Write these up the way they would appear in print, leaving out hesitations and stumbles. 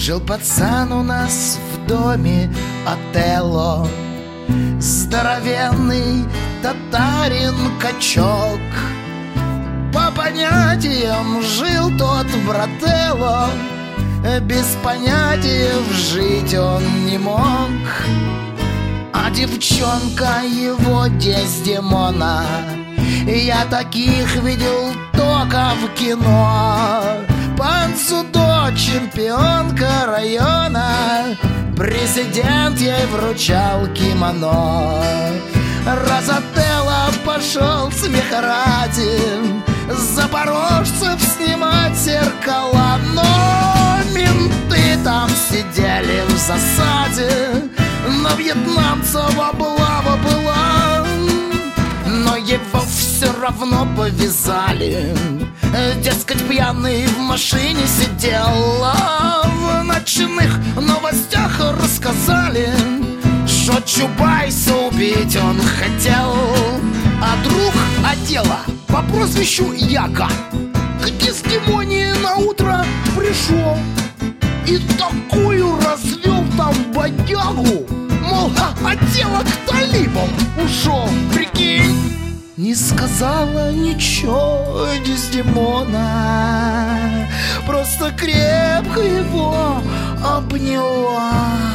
Жил пацан у нас в доме Отелло, здоровенный татарин-качок. По понятиям жил тот брателло, без понятия жить он не мог. А девчонка его Дездемона, я таких видел только в кино. Панцудо, чемпионка района, президент ей вручал кимоно. Разотелло пошел смех ради запорожцев снимать зеркала, но менты там сидели в засаде, на вьетнамцев облава была. Но его все равно повязали, дескать, пьяный в машине сидел. А в ночных новостях рассказали, что Чубайса убить он хотел. А друг Отелло по прозвищу Яка к Дездемоне на утро пришел и такую развел там бодягу, мол, Отелло к талибам ушел, прикинь. Не сказала ничего Дездемона, просто крепко его обняла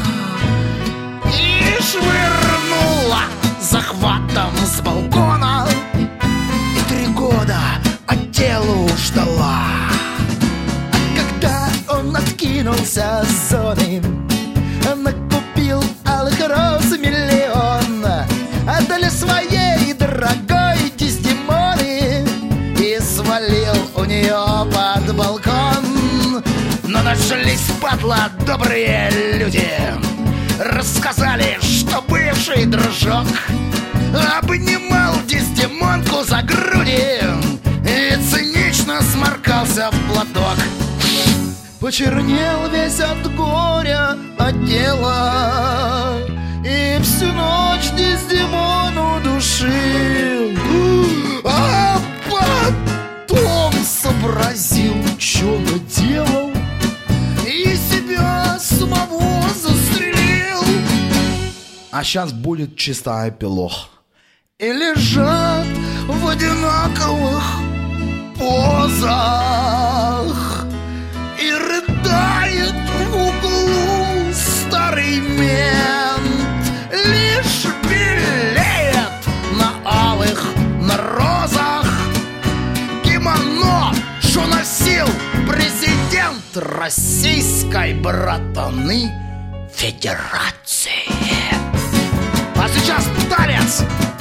и швырнула захватом с балкона. И 3 года Отелло ждала. А когда он откинулся с зоны, накупил алых роз миллион, отдали своей дорогой Дездемоне и свалил у нее под балкон. Но нашлись, падла, добрые люди, рассказали, что бывший дружок обнимал Дездемонку за груди и цинично сморкался в платок. Почернел весь от горя Отелло и всю ночь Дездемону душил. А потом сообразил, что наделал, и себя самого застрелил. А сейчас будет чисто эпилог. И лежат в одинаковых позах и рыдает в углу старый мент. Лишь белеет на алых, на розах кимоно, что носил президент Российской братаны Федерации. А сейчас танец!